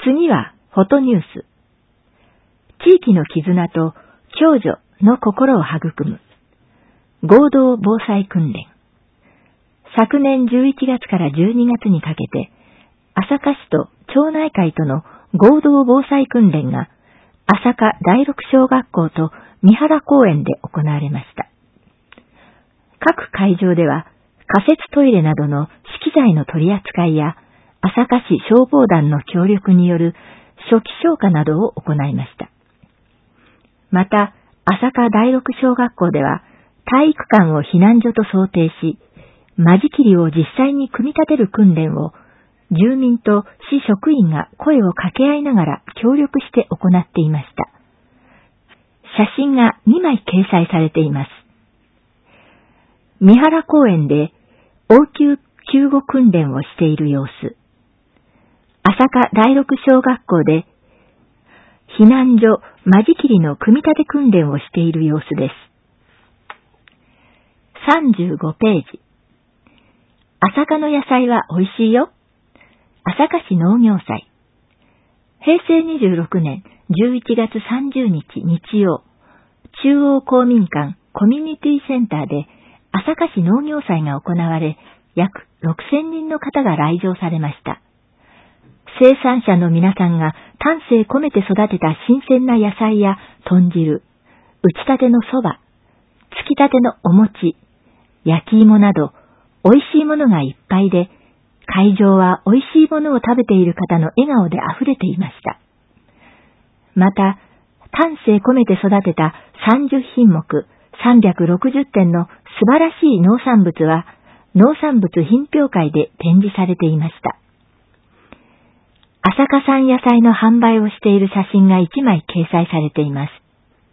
次はフォトニュース。地域の絆と共助の心を育む合同防災訓練。昨年11月から12月にかけて、朝霞市と町内会との合同防災訓練が朝霞第六小学校と三原公園で行われました。各会場では仮設トイレなどの資機材の取り扱いや朝霞市消防団の協力による初期消火などを行いました。また、朝霞第六小学校では体育館を避難所と想定し、間仕切りを実際に組み立てる訓練を住民と市職員が声を掛け合いながら協力して行っていました。写真が2枚掲載されています。三原公園で応急救護訓練をしている様子。朝霞第六小学校で避難所間仕切りの組み立て訓練をしている様子です。35ページ。朝霞の野菜は美味しいよ。朝霞市農業祭。平成26年11月30日日曜、中央公民館コミュニティセンターで朝霞市農業祭が行われ、約6000人の方が来場されました。生産者の皆さんが丹精込めて育てた新鮮な野菜や豚汁、打ちたてのそば、つきたてのお餅、焼き芋など、美味しいものがいっぱいで、会場は美味しいものを食べている方の笑顔で溢れていました。また、丹精込めて育てた30品目、360点の素晴らしい農産物は、農産物品評会で展示されていました。朝霞産野菜の販売をしている写真が1枚掲載されています。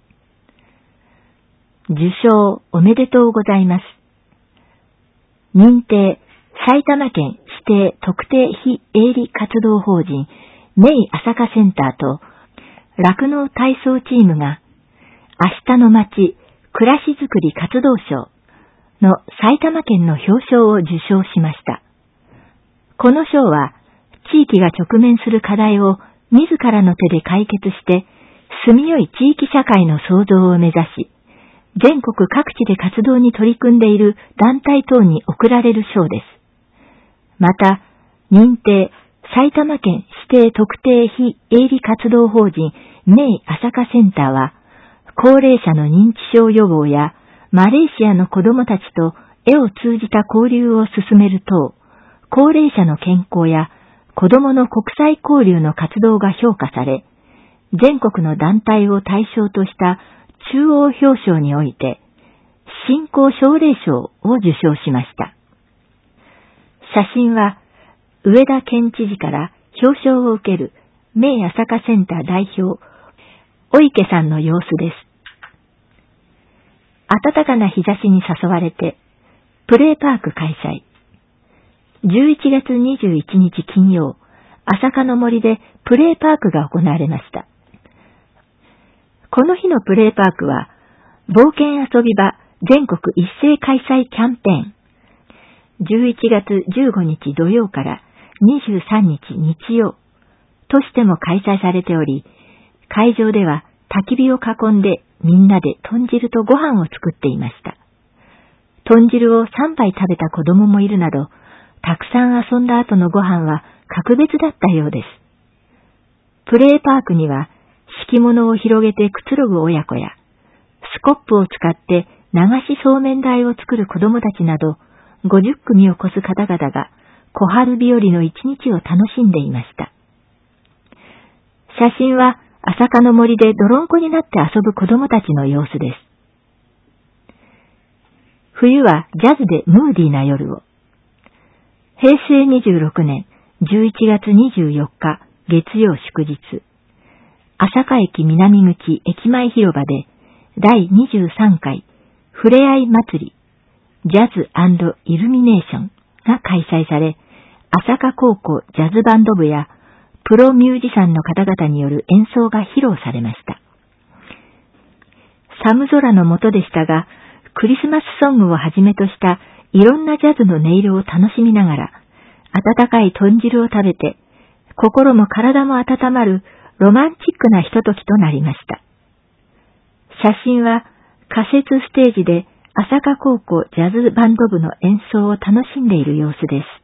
受賞おめでとうございます。認定、埼玉県指定特定非営利活動法人メイ朝霞センターと酪農体操チームが明日の街暮らしづくり活動賞の埼玉県の表彰を受賞しました。この賞は地域が直面する課題を自らの手で解決して住みよい地域社会の創造を目指し、全国各地で活動に取り組んでいる団体等に贈られる賞です。また、認定埼玉県指定特定非営利活動法人メイ朝霞センターは、高齢者の認知症予防やマレーシアの子どもたちと絵を通じた交流を進める等、高齢者の健康や子どもの国際交流の活動が評価され、全国の団体を対象とした中央表彰において、振興奨励賞を受賞しました。写真は、上田県知事から表彰を受けるメイ朝霞センター代表、お池さんの様子です。暖かな日差しに誘われて、プレーパーク開催。11月21日金曜、朝霞の森でプレーパークが行われました。この日のプレーパークは、冒険遊び場全国一斉開催キャンペーン。11月15日土曜から23日日曜としても開催されており、会場では焚き火を囲んでみんなで豚汁とご飯を作っていました。豚汁を3杯食べた子供もいるなど、たくさん遊んだ後のご飯は格別だったようです。プレーパークには敷物を広げてくつろぐ親子や、スコップを使って流しそうめん台を作る子供たちなど、50組を超す方々が小春日和の一日を楽しんでいました。写真は朝霞の森で泥んこになって遊ぶ子供たちの様子です。冬はジャズでムーディーな夜を。平成26年11月24日月曜祝日、朝霞駅南口駅前広場で第23回ふれあい祭りジャズ&イルミネーションが開催され、朝霞高校ジャズバンド部やプロミュージシャンの方々による演奏が披露されました。寒空の下でしたが、クリスマスソングをはじめとしたいろんなジャズの音色を楽しみながら、温かい豚汁を食べて、 心も体も温まるロマンチックなひとときとなりました。写真は仮設ステージで朝霞高校ジャズバンド部の演奏を楽しんでいる様子です。